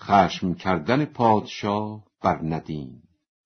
خشم کردن پادشاه بر ندیم.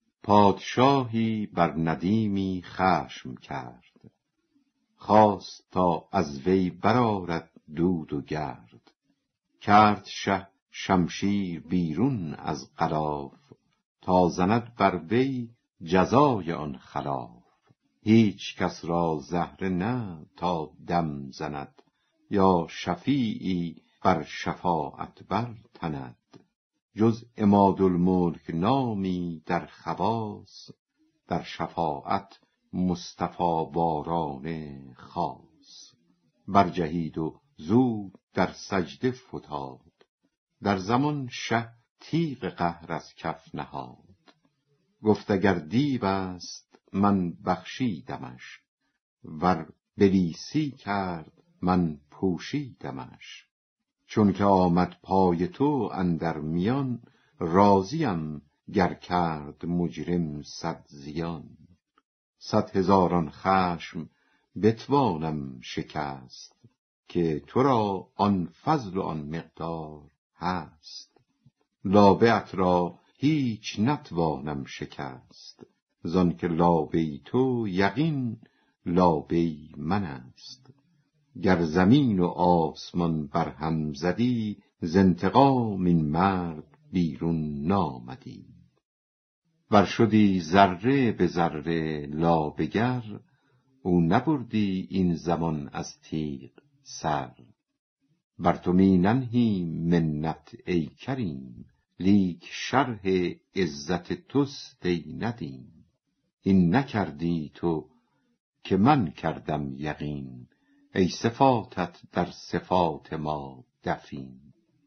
پادشاهی بر ندیمی خشم کرد، خواست تا از وی برآرد دود و گرد. کرد شه شمشیر بیرون از غلاف، تا زند بر وی جزای آن خلاف. هیچ کس را زهره نه تا دم زند، یا شفیعی بر شفاعت بر تند. جز عمادالملک نامی در خواص، در شفاعت مصطفی وارانه خاص. برجهید و زود در سجده فتاد، در زمان شه تیغ قهر از کف نهاد. گفت اگر دیو است من بخشیدمش، ور بلیسی کرد من پوشیدمش. چون که آمد پای تو اندر میان، راضیم گر کرد مجرم 100 زیان. 100,000 خشم بتوانم شکست، که تو را آن فضل و آن مقدار هست. لابه‌ات را هیچ نتوانم شکست، زان که لابه تو یقین لابه من است. گر زمین و آسمان برهم زدی، ز انتقام این مرد بیرون نامدی. ور شدی ذره به ذره لابه گر، او نبردی این زمان از تیغ سر. بر تو می ننهیم منت ای کریم، لیک شرح عزت توست ای ندیم. این نکردی تو که من کردم یقین، ای صفاتت در صفات ما دفین.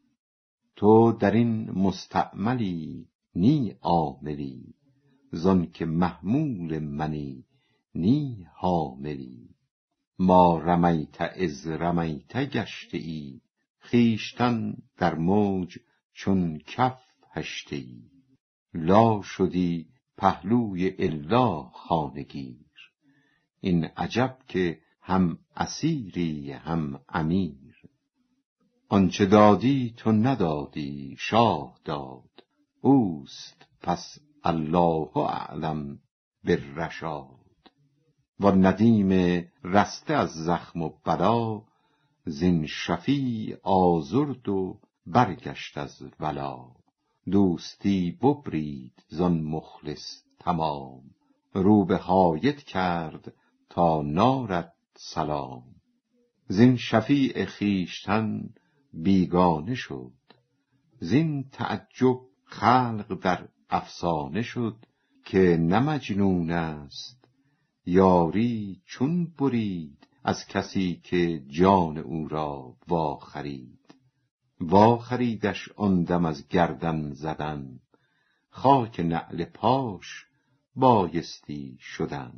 تو در این مستعملی نی عاملی، زان که محمول منی نی حاملی. ما رمیت اذ رمیت گشته ای، خویشتن در موج چون کف هشته ای. لا شدی پهلوی الا خانگیر، این عجب که هم اسیری هم امیر. آنچه دادی تو ندادی شاه داد، اوست پس الله اعلم بالرشاد. و ندیم رسته از زخم و بلا، زین شفیع آزرد و برگشت از ولا. دوستی ببرید زان مخلص تمام، رو به حایط کرد تا نارد سلام. زین شفیع خویشتن بیگانه شد، زین تعجب خلق در افسانه شد. که نه مجنون است یاری چون برید، از کسی که جان او را وا خرید. وا خریدش آن دم از گردن زدن، خاک نعل پاش بایستی شدن.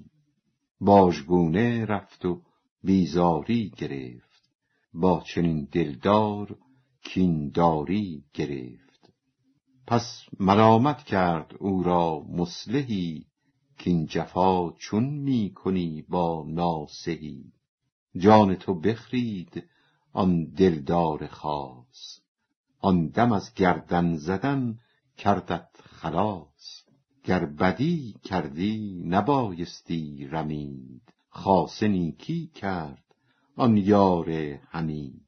باژگونه رفت و بیزاری گرفت، با چنین دلدار کینداری گرفت. پس ملامت کرد او را مصلحی، کین جفا چون می کنی با ناصحی. جان تو بخرید آن دلدار خاص، آن دم از گردن زدن کردت خلاص. گر بدی کردی نبایستی رمید، خاصه نیکی کرد آن یار حمید.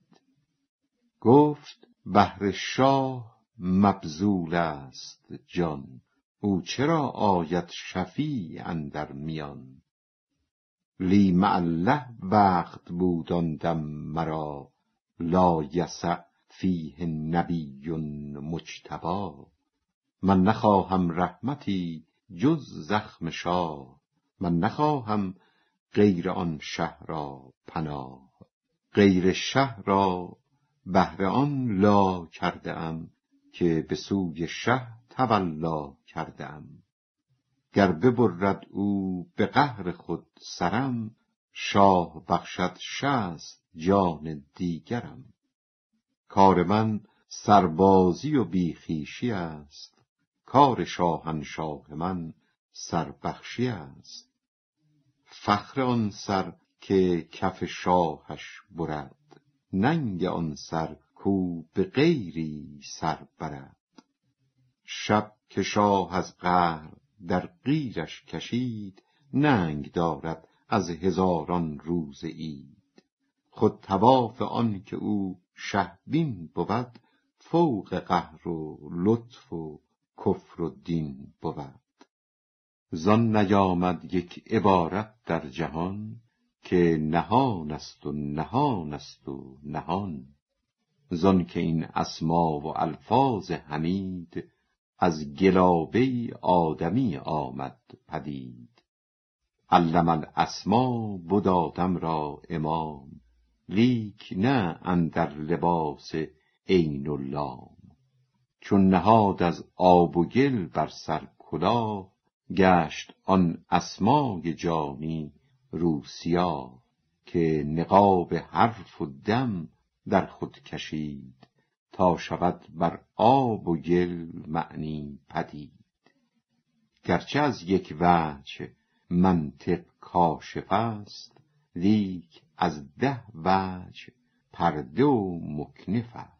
گفت بهر شاه مبذول است جان، او چرا آید شفیع اندر میان. لی مع الله وقت بود آن دم مرا، لا یسع فیه نبی مجتبی. من نخواهم رحمتی جز زخم شاه، من نخواهم غیر آن شه را پناه. غیر شه را بهر آن لا کرده ام، که به سوی شه تولا کرده ام. گر ببرد او به قهر خود سرم، شاه بخشد 60 جان دیگرم. کار من سربازی و بیخویشی است، کار شاهنشاه من سربخشی است. فخر آن سر که کف شاهش برد، ننگ آن سر کو به غیری سر برد. شب که شاه از قهر در قیرش کشید، ننگ دارد از هزاران روز عید. خود طواف آن که او شهبین بود، فوق قهر و لطف و کفر و دین بود. زان نیامد یک عبارت در جهان، که نهان است و نهان است و نهان. زان که این اسما و الفاظ حمید، از گلابه آدمی آمد پدید. علم الاسما بود آدم را امام، لیک نه اندر لباس عین و لام. چون نهاد از آب و گل بر سر کلاه، گشت آن اسمای جانی رو سیاه. که نقاب حرف و دم در خود کشید، تا شود بر آب و گل معنی پدید. گرچه از یک وجه منطق کاشف است، لیک از 10 وجه پرده و مکنف است.